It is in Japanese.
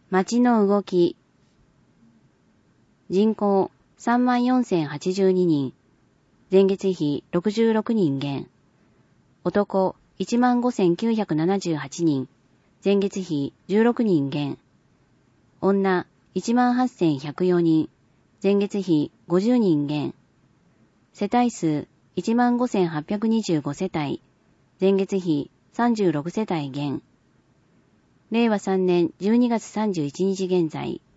町の動き。人口34,082人。前月比66人減。男15,978人。前月比16人減。女18,104人。前月比50人減。世帯数15,825世帯。前月比36世帯減。令和3年12月31日現在。